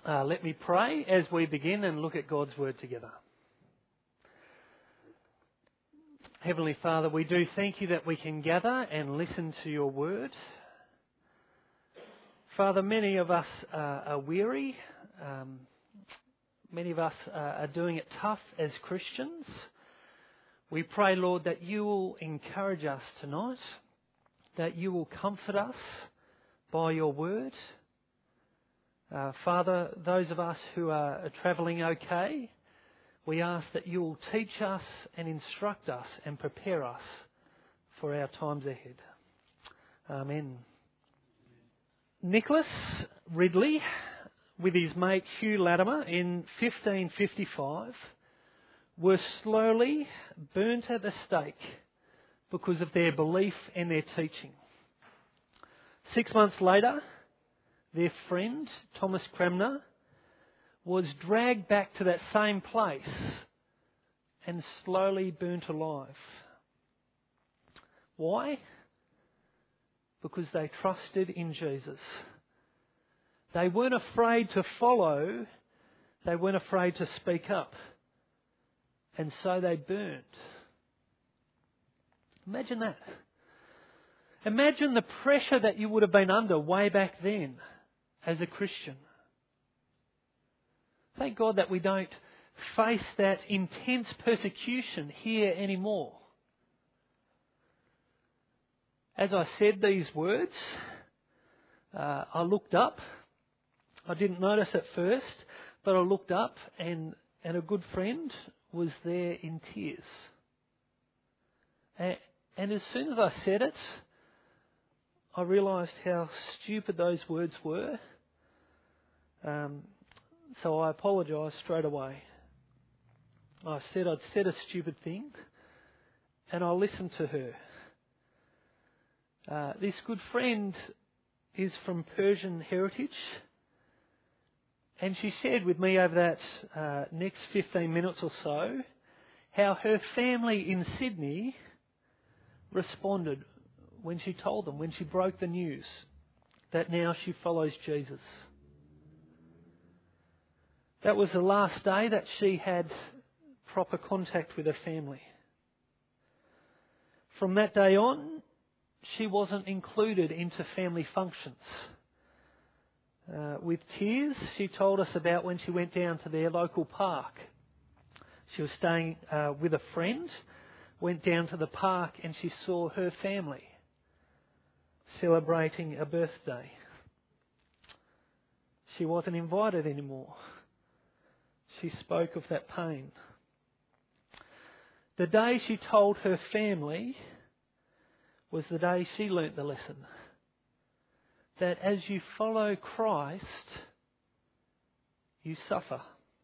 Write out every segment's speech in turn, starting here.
Let me pray as we begin and look at God's Word together. Heavenly Father, we do thank you that we can gather and listen to your Word. Father, many of us are weary. Many of us are doing it tough as Christians. We pray, Lord, that you will encourage us tonight, that you will comfort us by your Word. Father, those of us who are travelling okay, we ask that you will teach us and instruct us and prepare us for our times ahead. Amen. Nicholas Ridley, with his mate Hugh Latimer in 1555, were slowly burnt at the stake because of their belief and their teaching. 6 months later, their friend, Thomas Cranmer, was dragged back to that same place and slowly burnt alive. Why? Because they trusted in Jesus. They weren't afraid to follow. They weren't afraid to speak up. And so they burnt. Imagine that. Imagine the pressure that you would have been under way back then as a Christian. Thank God that we don't face that intense persecution here anymore. As I said these words, I looked up. I didn't notice at first, but I looked up and a good friend was there in tears. And as soon as I said it, I realised how stupid those words were. So I apologised straight away. I said I'd said a stupid thing, and I listened to her. This good friend is from Persian heritage, and she shared with me over that next 15 minutes or so how her family in Sydney responded when she told them, when she broke the news that now she follows Jesus. That was the last day that she had proper contact with her family. From that day on, she wasn't included into family functions. With tears, she told us about when she went down to their local park. She was staying with a friend, went down to the park and she saw her family celebrating a birthday. She wasn't invited anymore. She spoke of that pain. The day she told her family was the day she learnt the lesson. That as you follow Christ, you suffer.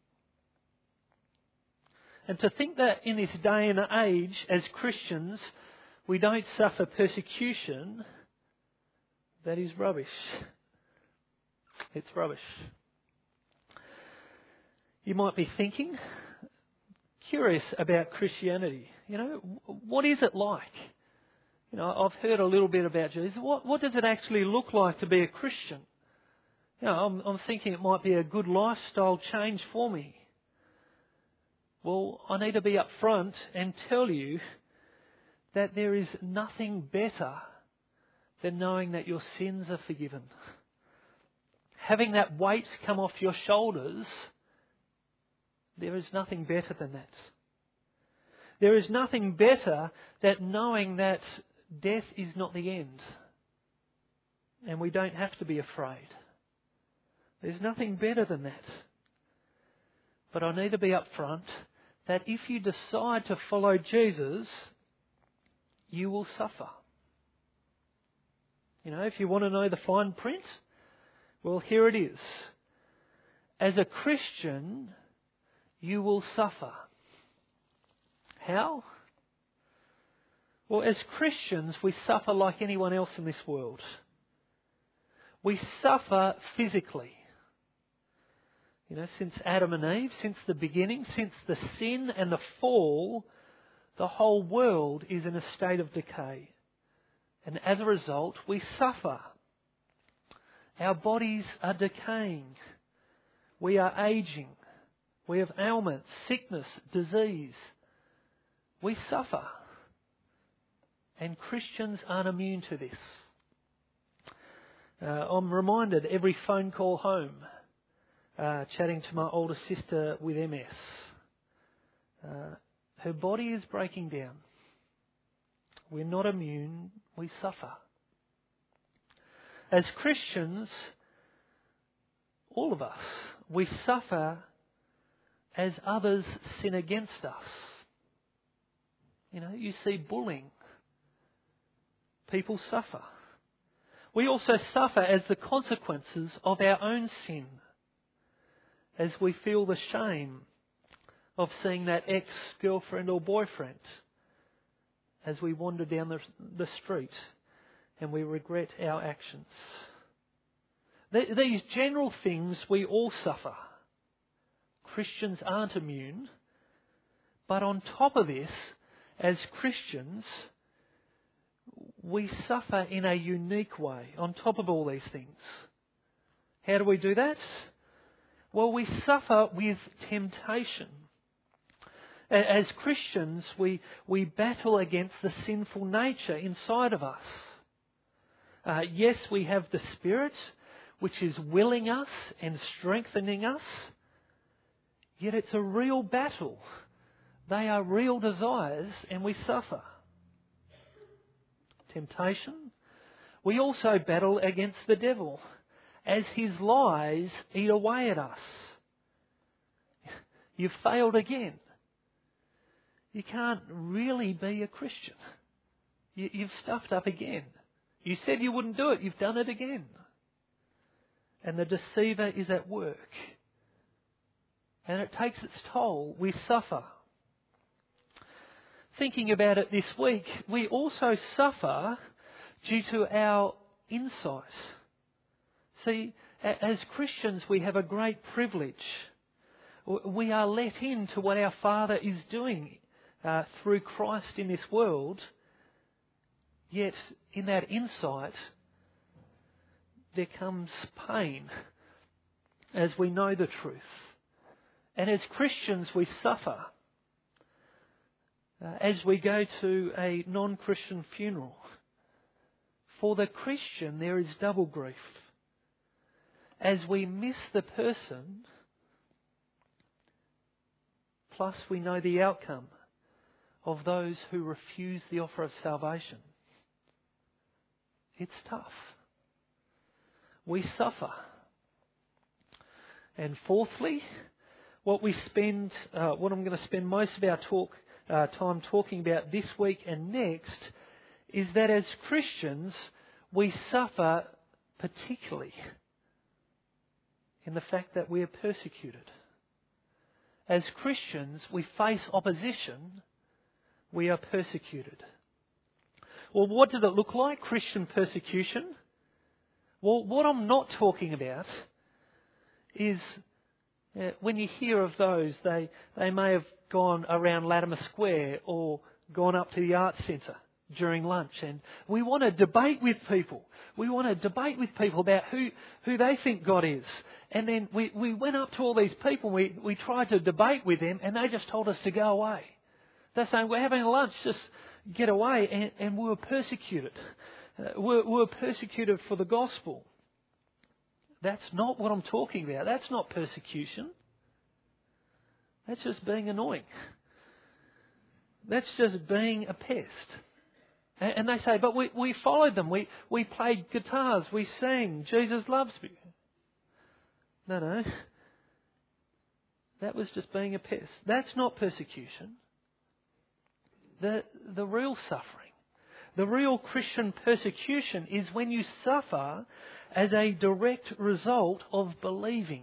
And to think that in this day and age, as Christians, we don't suffer persecution, that is rubbish. It's rubbish. You might be thinking, curious about Christianity. You know, what is it like? You know, I've heard a little bit about Jesus. What does it actually look like to be a Christian? You know, I'm thinking it might be a good lifestyle change for me. Well, I need to be upfront and tell you that there is nothing better than knowing that your sins are forgiven. Having that weight come off your shoulders, there is nothing better than that. There is nothing better than knowing that death is not the end. And we don't have to be afraid. There's nothing better than that. But I need to be upfront that if you decide to follow Jesus, you will suffer. You know, if you want to know the fine print, well, here it is. As a Christian, you will suffer. How? Well, as Christians, we suffer like anyone else in this world. We suffer physically. You know, since Adam and Eve, since the beginning, since the sin and the fall, the whole world is in a state of decay. And as a result, we suffer. Our bodies are decaying. We are aging. We have ailments, sickness, disease. We suffer. And Christians aren't immune to this. I'm reminded every phone call home, chatting to my older sister with MS. Her body is breaking down. We're not immune, we suffer. As Christians, all of us, we suffer as others sin against us. You know, you see bullying. People suffer. We also suffer as the consequences of our own sin, as we feel the shame of seeing that ex-girlfriend or boyfriend as we wander down the street and we regret our actions. These general things we all suffer. Christians aren't immune, but on top of this, as Christians, we suffer in a unique way on top of all these things. How do we do that? Well, we suffer with temptation. As Christians, we battle against the sinful nature inside of us. Yes, we have the Spirit, which is willing us and strengthening us, yet it's a real battle. They are real desires and we suffer. Temptation. We also battle against the devil as his lies eat away at us. You've failed again. You can't really be a Christian. You've stuffed up again. You said you wouldn't do it. You've done it again. And the deceiver is at work. And it takes its toll. We suffer. Thinking about it this week, we also suffer due to our insight. See, as Christians, we have a great privilege. We are let into what our Father is doing through Christ in this world. Yet, in that insight, there comes pain as we know the truth. And as Christians, we suffer. As we go to a non-Christian funeral. For the Christian, there is double grief. As we miss the person, plus we know the outcome of those who refuse the offer of salvation. It's tough. We suffer. And fourthly, what I'm going to spend most of our time talking about this week and next is that as Christians we suffer particularly in the fact that we are persecuted. As Christians we face opposition, we are persecuted. Well, what does it look like, Christian persecution? Well, what I'm not talking about is when you hear of those, they may have gone around Latimer Square or gone up to the Arts Centre during lunch, and we want to debate with people. We want to debate with people about who they think God is. And then we went up to all these people, we tried to debate with them, and they just told us to go away. They're saying, we're having lunch, just get away, and we were persecuted. We were persecuted for the gospel. That's not what I'm talking about. That's not persecution. That's just being annoying. That's just being a pest. And they say, but we followed them. We played guitars. We sang, Jesus loves me. No. That was just being a pest. That's not persecution. The real suffering, the real Christian persecution is when you suffer as a direct result of believing.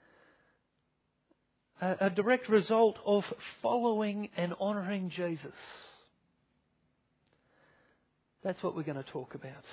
A direct result of following and honouring Jesus. That's what we're going to talk about.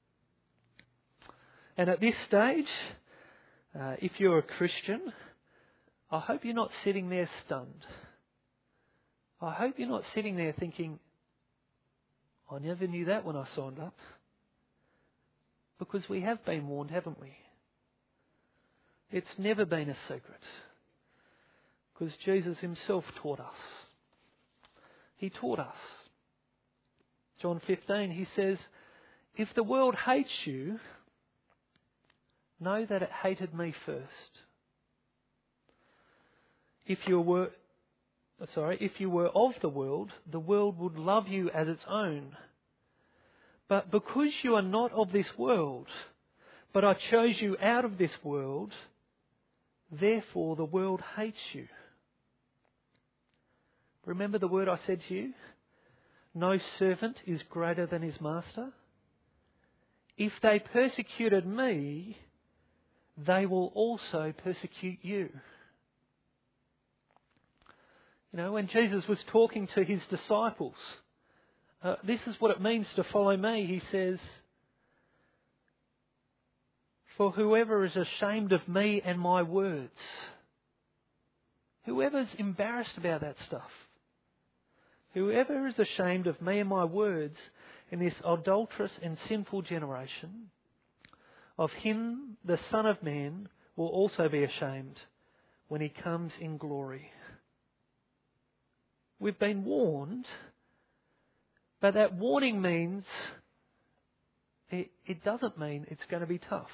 And at this stage, if you're a Christian, I hope you're not sitting there stunned. I hope you're not sitting there thinking, I never knew that when I signed up. Because we have been warned, haven't we? It's never been a secret, because Jesus himself taught us. He taught us. John 15, he says, if the world hates you, know that it hated me first. If you were of the world would love you as its own. But because you are not of this world, but I chose you out of this world, therefore the world hates you. Remember the word I said to you? No servant is greater than his master. If they persecuted me, they will also persecute you. You know, when Jesus was talking to his disciples, this is what it means to follow me. He says, for whoever is ashamed of me and my words, whoever's embarrassed about that stuff, whoever is ashamed of me and my words in this adulterous and sinful generation, of him the Son of Man will also be ashamed when he comes in glory. We've been warned, but that warning means it doesn't mean it's going to be tough.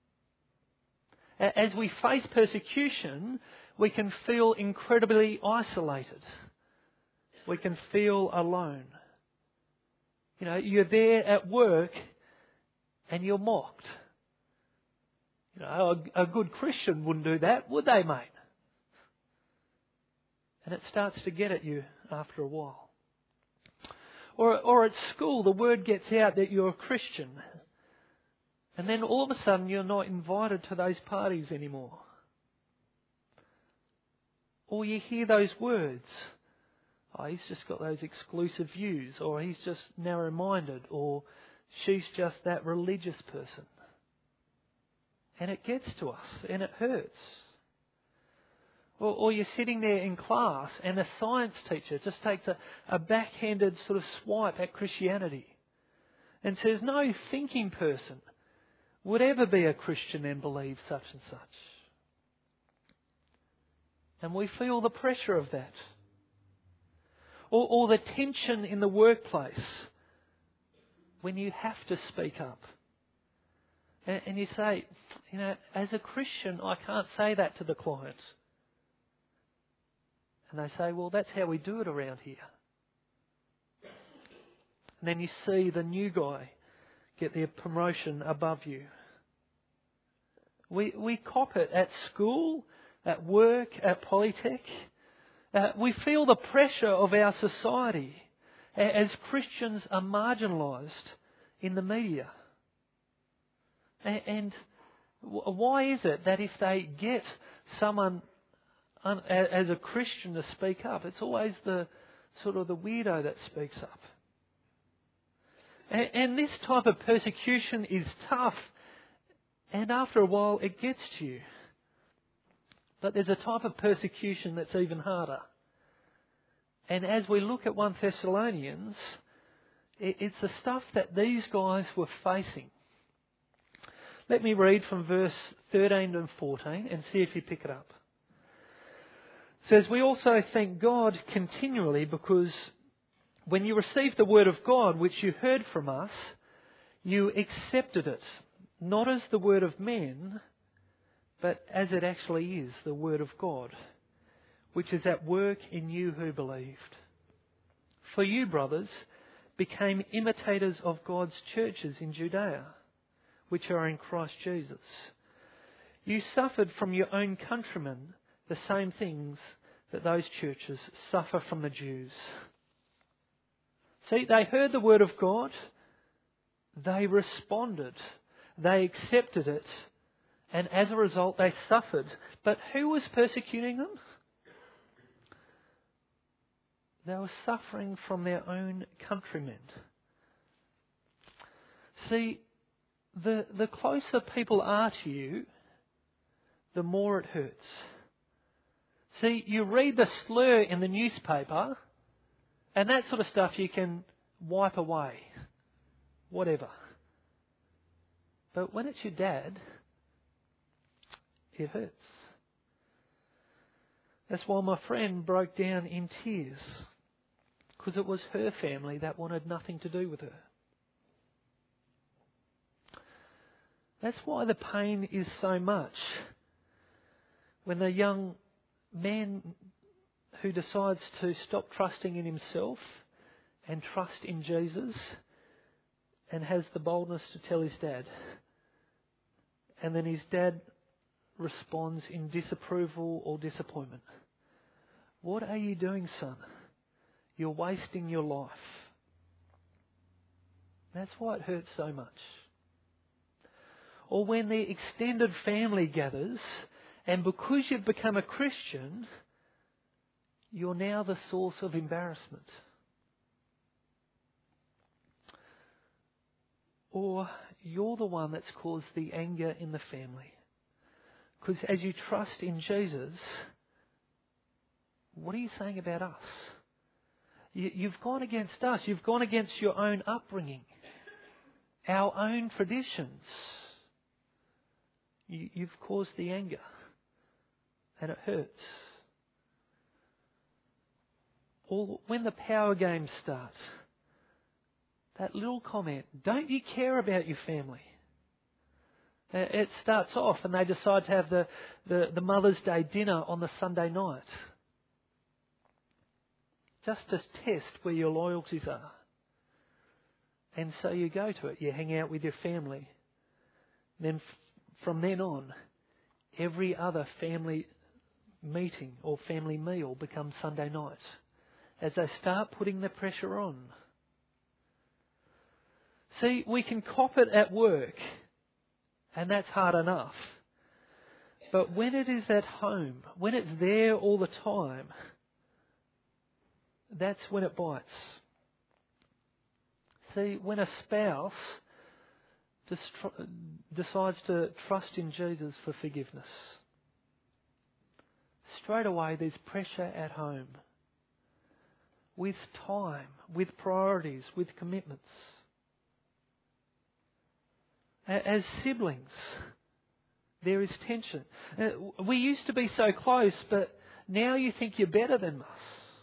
As we face persecution, we can feel incredibly isolated. We can feel alone. You know, you're there at work and you're mocked. You know, a good Christian wouldn't do that, would they, mate? And it starts to get at you after a while. Or at school, the word gets out that you're a Christian. And then all of a sudden you're not invited to those parties anymore. Or you hear those words. Oh, he's just got those exclusive views. Or he's just narrow-minded. Or she's just that religious person. And it gets to us and it hurts. Or you're sitting there in class and a science teacher just takes a backhanded sort of swipe at Christianity and says, no thinking person would ever be a Christian and believe such and such. And we feel the pressure of that. Or the tension in the workplace when you have to speak up. And you say, you know, as a Christian, I can't say that to the client. And they say, well, that's how we do it around here. And then you see the new guy get their promotion above you. We cop it at school, at work, at Polytech. We feel the pressure of our society as Christians are marginalised in the media. And why is it that if they get someone as a Christian to speak up, it's always the sort of the weirdo that speaks up? And this type of persecution is tough, and after a while it gets to you. But there's a type of persecution that's even harder. And as we look at 1 Thessalonians, it's the stuff that these guys were facing. Let me read from verse 13 and 14 and see if you pick it up. It says, we also thank God continually because when you received the word of God which you heard from us, you accepted it, not as the word of men, but as it actually is, the word of God, which is at work in you who believed. For you, brothers, became imitators of God's churches in Judea, which are in Christ Jesus. You suffered from your own countrymen the same things that those churches suffer from the Jews. See, they heard the word of God, they responded, they accepted it, and as a result they suffered. But who was persecuting them? They were suffering from their own countrymen. See, the closer people are to you, the more it hurts. See, you read the slur in the newspaper, and that sort of stuff you can wipe away. Whatever. But when it's your dad, it hurts. That's why my friend broke down in tears, because it was her family that wanted nothing to do with her. That's why the pain is so much when the young man who decides to stop trusting in himself and trust in Jesus and has the boldness to tell his dad. And then his dad responds in disapproval or disappointment. What are you doing, son? You're wasting your life. That's why it hurts so much. Or when the extended family gathers, and because you've become a Christian, you're now the source of embarrassment. Or you're the one that's caused the anger in the family. Because as you trust in Jesus, what are you saying about us? You've gone against us. You've gone against your own upbringing, our own traditions. You've caused the anger, and it hurts. Or when the power games start, that little comment, don't you care about your family? It starts off and they decide to have the Mother's Day dinner on the Sunday night. Just to test where your loyalties are. And so you go to it, you hang out with your family. Then from then on, every other family meeting or family meal becomes Sunday night. As they start putting the pressure on. See, we can cop it at work, and that's hard enough. But when it is at home, when it's there all the time, that's when it bites. See, when a spouse decides to trust in Jesus for forgiveness, straight away there's pressure at home. With time, with priorities, with commitments. As siblings, there is tension. We used to be so close, but now you think you're better than us.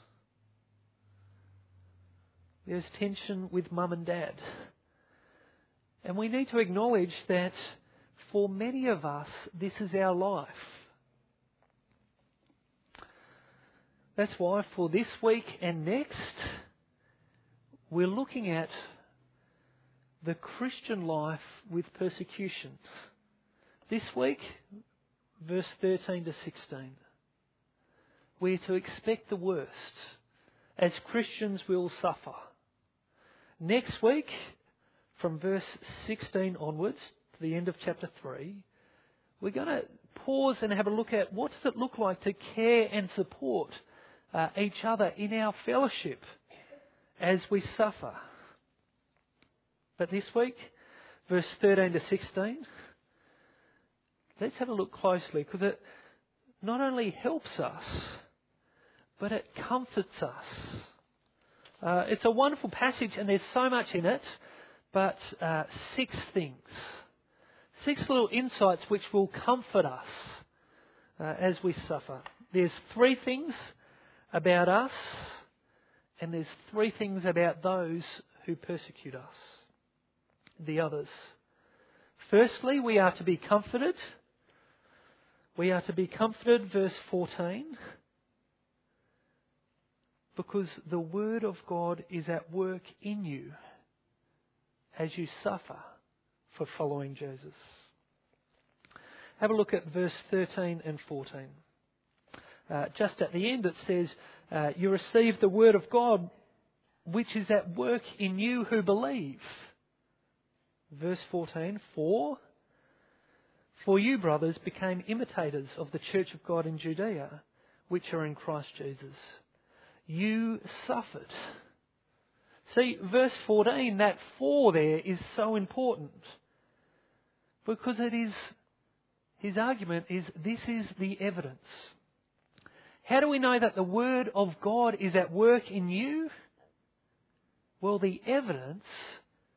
There's tension with mum and dad. And we need to acknowledge that for many of us, this is our life. That's why for this week and next, we're looking at the Christian life with persecution. This week, verse 13 to 16. We're to expect the worst. As Christians, we'll suffer. Next week, from verse 16 onwards to the end of chapter 3, we're going to pause and have a look at what does it look like to care and support each other in our fellowship as we suffer. But this week, verse 13 to 16, let's have a look closely, because it not only helps us, but it comforts us. It's a wonderful passage and there's so much in it, but 6 things. 6 little insights which will comfort us as we suffer. There's 3 things about us, and there's 3 things about those who persecute us, the others. Firstly, we are to be comforted. We are to be comforted, verse 14, because the Word of God is at work in you as you suffer for following Jesus. Have a look at verse 13 and 14. Just at the end it says, you receive the Word of God which is at work in you who believe. Verse 14, for you, brothers, became imitators of the church of God in Judea, which are in Christ Jesus. You suffered. See, verse 14, that for there is so important. Because it is, his argument is, this is the evidence. How do we know that the Word of God is at work in you? Well, the evidence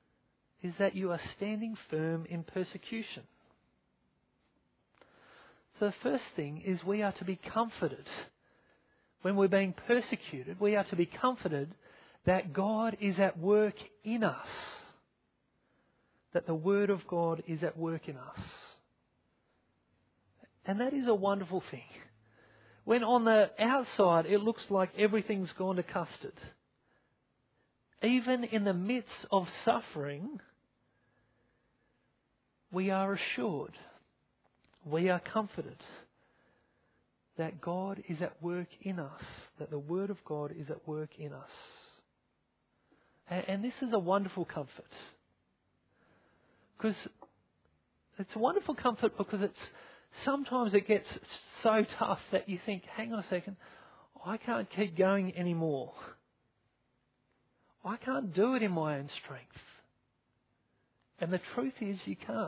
is that you are standing firm in persecution. So the first thing is we are to be comforted. When we're being persecuted, we are to be comforted that God is at work in us. That the Word of God is at work in us. And that is a wonderful thing. When on the outside it looks like everything's gone to custard, even in the midst of suffering, we are assured, we are comforted that God is at work in us, that the Word of God is at work in us. And this is a wonderful comfort. Because it's a wonderful comfort because sometimes it gets so tough that you think, hang on a second, I can't keep going anymore. I can't do it in my own strength. And the truth is you can't.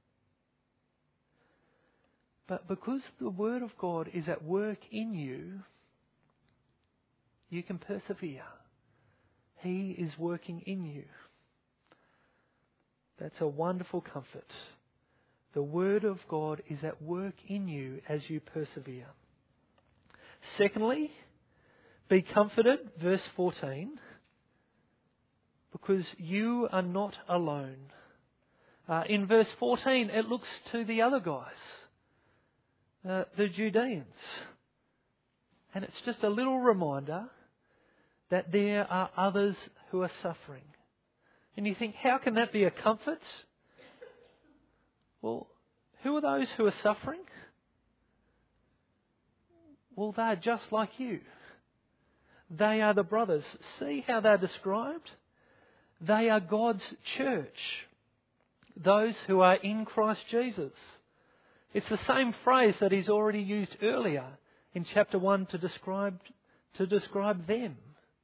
But because the Word of God is at work in you, you can persevere. He is working in you. That's a wonderful comfort. The Word of God is at work in you as you persevere. Secondly, be comforted, verse 14, because you are not alone. In verse 14, it looks to the other guys, the Judeans. And it's just a little reminder that there are others who are suffering. And you think, how can that be a comfort? Well, who are those who are suffering? Well, they're just like you. They are the brothers. See how they're described? They are God's church. Those who are in Christ Jesus. It's the same phrase that he's already used earlier in chapter 1 to describe them.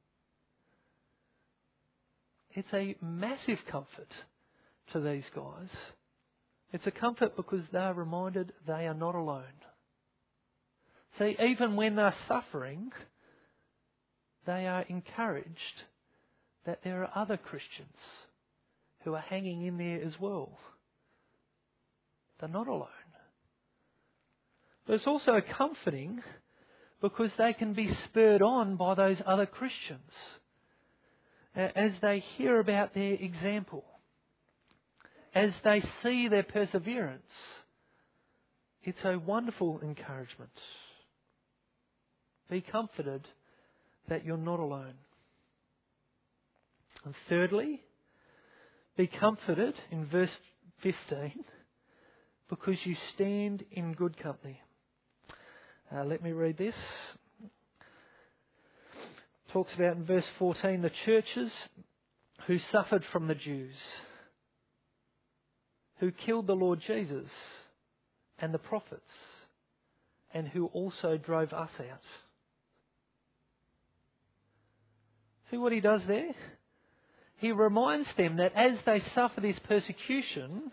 It's a massive comfort to these guys. It's a comfort because they're reminded they are not alone. See, even when they're suffering, they are encouraged that there are other Christians who are hanging in there as well. They're not alone. But it's also comforting because they can be spurred on by those other Christians as they hear about their example, as they see their perseverance. It's a wonderful encouragement. Be comforted that you're not alone. And thirdly, be comforted in verse 15 because you stand in good company. Let me read this. Talks about in verse 14 the churches who suffered from the Jews, who killed the Lord Jesus and the prophets, and who also drove us out. See what he does there? He reminds them that as they suffer this persecution,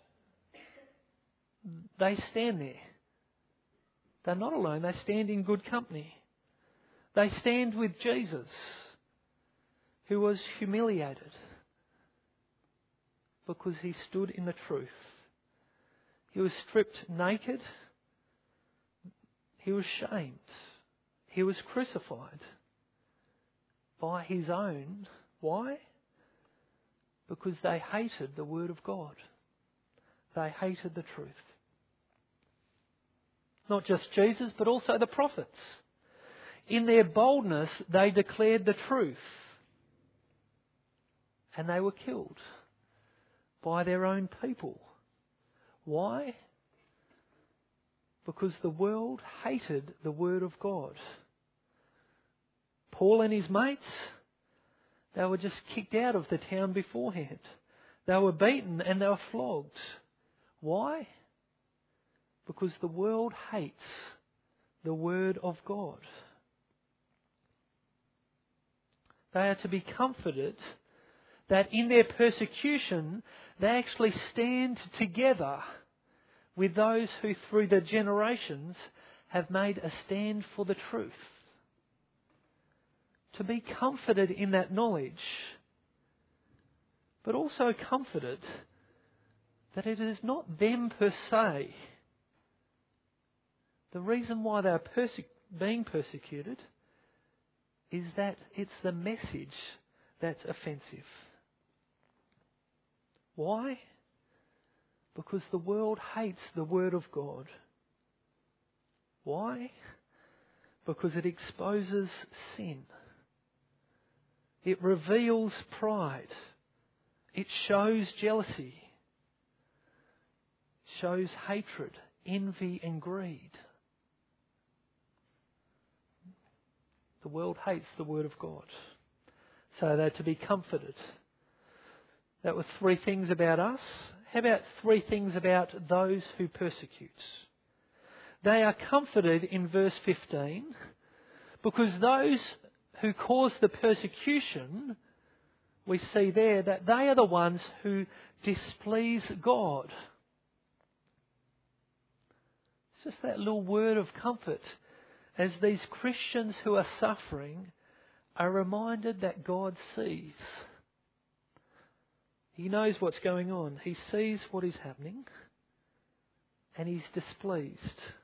they stand there. They're not alone, they stand in good company. They stand with Jesus, who was humiliated because he stood in the truth. He was stripped naked. He was shamed. He was crucified by his own. Why? Because they hated the Word of God. They hated the truth. Not just Jesus, but also the prophets. In their boldness, they declared the truth. And they were killed by their own people. Why? Because the world hated the Word of God. Paul and his mates, they were just kicked out of the town beforehand. They were beaten and they were flogged. Why? Because the world hates the Word of God. They are to be comforted that in their persecution they actually stand together with those who through the generations have made a stand for the truth. To be comforted in that knowledge, but also comforted that it is not them per se The reason why they're being persecuted is that it's the message that's offensive. Why? Because the world hates the Word of God. Why? Because it exposes sin. It reveals pride. It shows jealousy. It shows hatred, envy and greed. The world hates the Word of God. So they're to be comforted. That was 3 things about us. How about 3 things about those who persecute? They are comforted in verse 15 because those who cause the persecution, we see there that they are the ones who displease God. It's just that little word of comfort as these Christians who are suffering are reminded that God sees. He knows what's going on. He sees what is happening and He's displeased.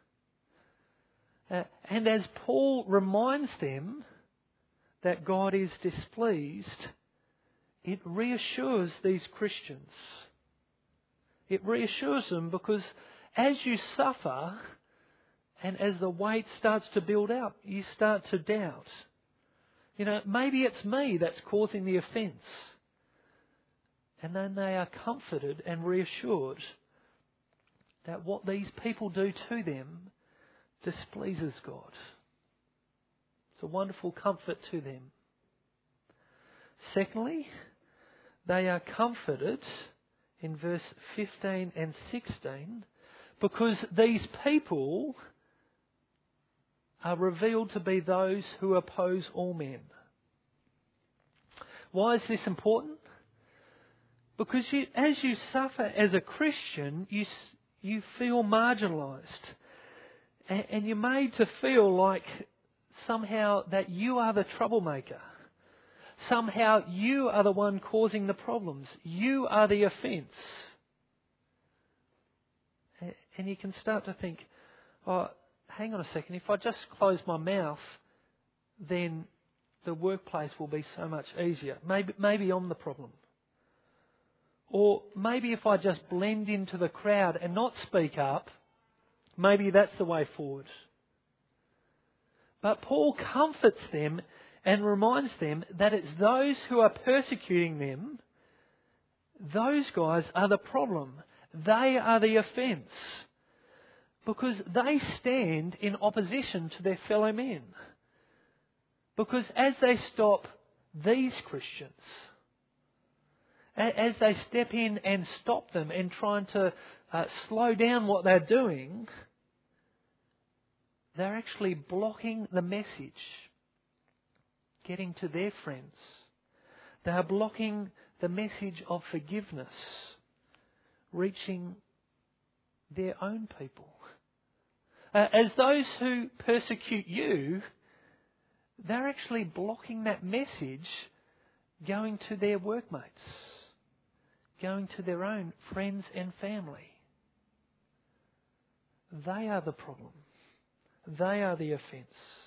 And as Paul reminds them that God is displeased, it reassures these Christians. It reassures them because as you suffer and as the weight starts to build up, you start to doubt. Maybe it's me that's causing the offence. And then they are comforted and reassured that what these people do to them displeases God. It's a wonderful comfort to them. Secondly, they are comforted in verse 15 and 16 because these people are revealed to be those who oppose all men. Why is this important? Because as you suffer as a Christian, you feel marginalised. And you're made to feel like somehow that you are the troublemaker. Somehow you are the one causing the problems. You are the offence. And you can start to think, oh, hang on a second, if I just close my mouth, then the workplace will be so much easier. Maybe I'm the problem. Or maybe if I just blend into the crowd and not speak up, maybe that's the way forward. But Paul comforts them and reminds them that it's those who are persecuting them, those guys are the problem. They are the offence. Because they stand in opposition to their fellow men. Because as they stop these Christians, as they step in and stop them and trying to slow down what they're doing, they're actually blocking the message getting to their friends. They are blocking the message of forgiveness reaching their own people. As those who persecute you, they're actually blocking that message going to their workmates, going to their own friends and family. They are the problem. They are the offence.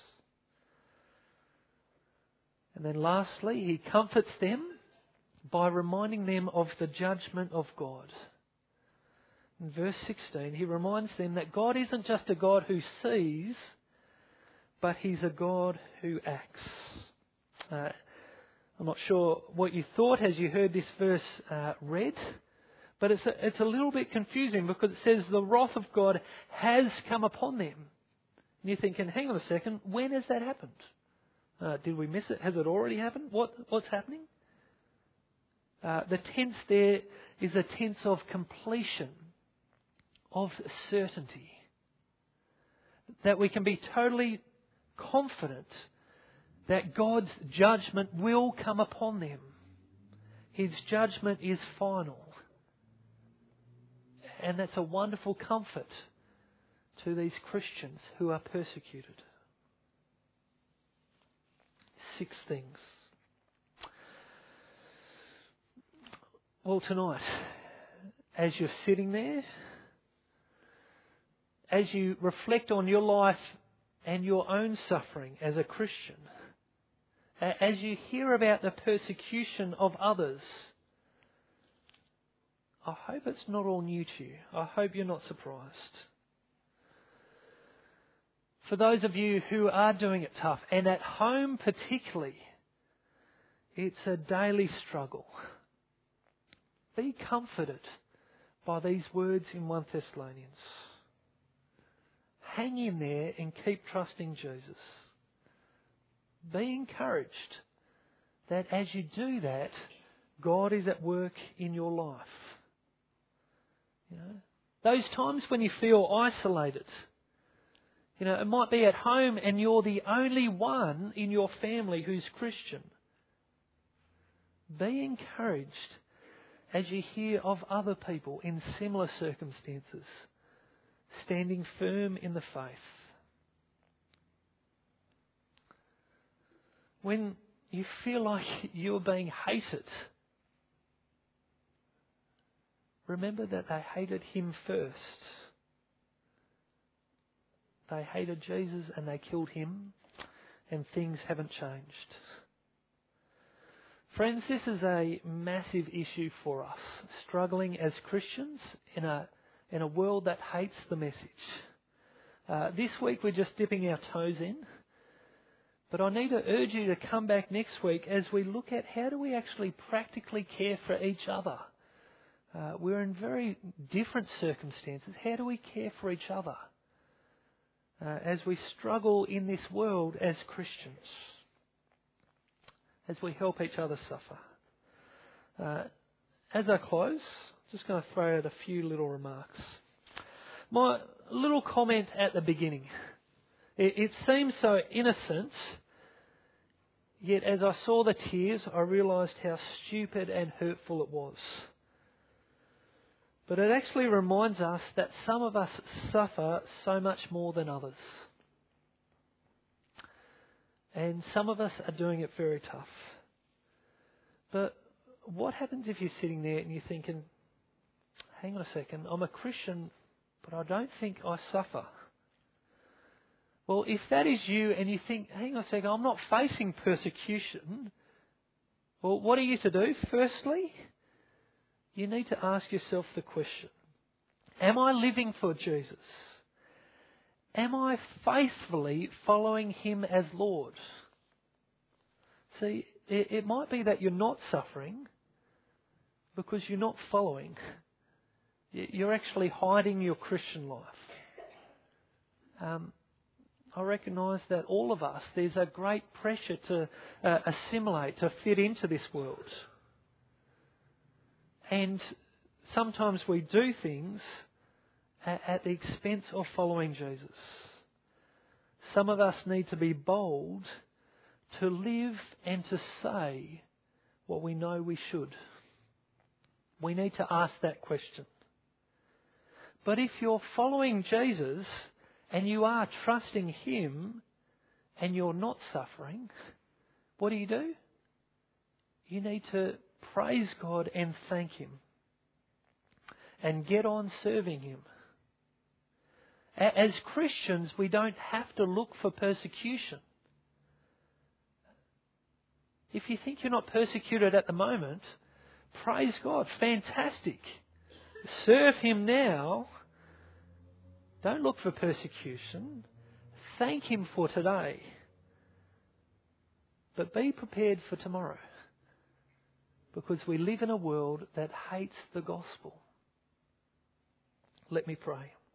And then lastly, he comforts them by reminding them of the judgment of God. In verse 16, he reminds them that God isn't just a God who sees, but He's a God who acts. I'm not sure what you thought as you heard this verse read, but it's a little bit confusing because it says the wrath of God has come upon them. And you're thinking, hang on a second, when has that happened? Did we miss it? Has it already happened? What's happening? The tense there is a tense of completion, of certainty. That we can be totally confident that God's judgment will come upon them. His judgment is final. And that's a wonderful comfort to these Christians who are persecuted. 6 things. Well, tonight, as you're sitting there, as you reflect on your life and your own suffering as a Christian, as you hear about the persecution of others, I hope it's not all new to you. I hope you're not surprised. For those of you who are doing it tough, and at home particularly, it's a daily struggle. Be comforted by these words in 1 Thessalonians. Hang in there and keep trusting Jesus. Be encouraged that as you do that, God is at work in your life. You know, those times when you feel isolated, you know, it might be at home and you're the only one in your family who's Christian. Be encouraged as you hear of other people in similar circumstances, standing firm in the faith. When you feel like you're being hated, remember that they hated him first. They hated Jesus and they killed him, and things haven't changed. Friends, this is a massive issue for us, struggling as Christians in a world that hates the message. This week we're just dipping our toes in, but I need to urge you to come back next week as we look at how do we actually practically care for each other. We're in very different circumstances. How do we care for each other as we struggle in this world as Christians? As we help each other suffer. As I close, I'm just going to throw out a few little remarks. My little comment at the beginning. It seems so innocent, yet as I saw the tears, I realised how stupid and hurtful it was. But it actually reminds us that some of us suffer so much more than others. And some of us are doing it very tough. But what happens if you're sitting there and you're thinking, hang on a second, I'm a Christian, but I don't think I suffer. Well, if that is you and you think, hang on a second, I'm not facing persecution, well, what are you to do? Firstly, you need to ask yourself the question, am I living for Jesus? Am I faithfully following him as Lord? See, it might be that you're not suffering because you're not following. You're actually hiding your Christian life. I recognise that all of us, there's a great pressure to assimilate, to fit into this world. And sometimes we do things at the expense of following Jesus. Some of us need to be bold to live and to say what we know we should. We need to ask that question. But if you're following Jesus and you are trusting him and you're not suffering, what do? You need to praise God and thank him and get on serving him. As Christians, we don't have to look for persecution. If you think you're not persecuted at the moment, praise God. Fantastic. Serve him now. Don't look for persecution. Thank him for today. But be prepared for tomorrow. Because we live in a world that hates the gospel. Let me pray.